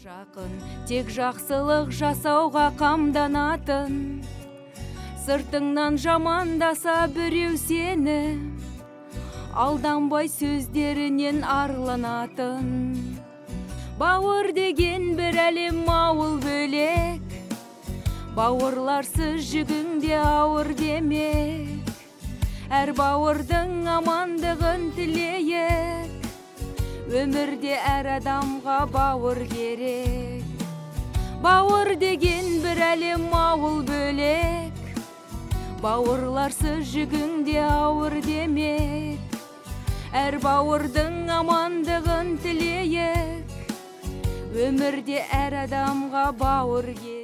Жақын тек жақсылық жасауға қамданатын, сыртыңнан жамандаса біреу сені, алданбай сөздерінен арланатын. Бауыр деген бір әлем, ауыл бөлек, бауырларсыз жүгіңде ауыр демек. Әр бауырдың амандығын тілейік, өмірде әр адамға бауыр керек. Бауыр деген бір әлем, ауыл бөлек, бауырларсыз жүгіңде ауыр демек. Әр бауырдың амандығын тілейік, өмірде әр адамға бауыр керек.